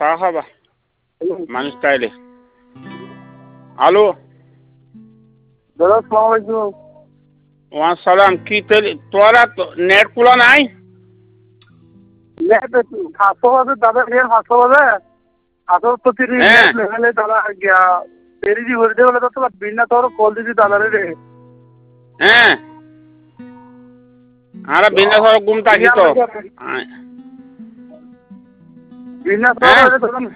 haba মানুষ তাইলে hello দাদা আসসালামু আলাইকুম। ওয়াসালাম কি তোরা নেট খোলা নাই নেট হাসপাতালে দাদা নেট হাসপাতালে হাসপাতালে নেট লেভেলে দাদা গিয়া পেরিজি হইতে বলে তো বিনা তোর কল দিছি দাদা রে হ্যাঁ আরে বিনা সর ঘুম থাকি তো বিনা তোর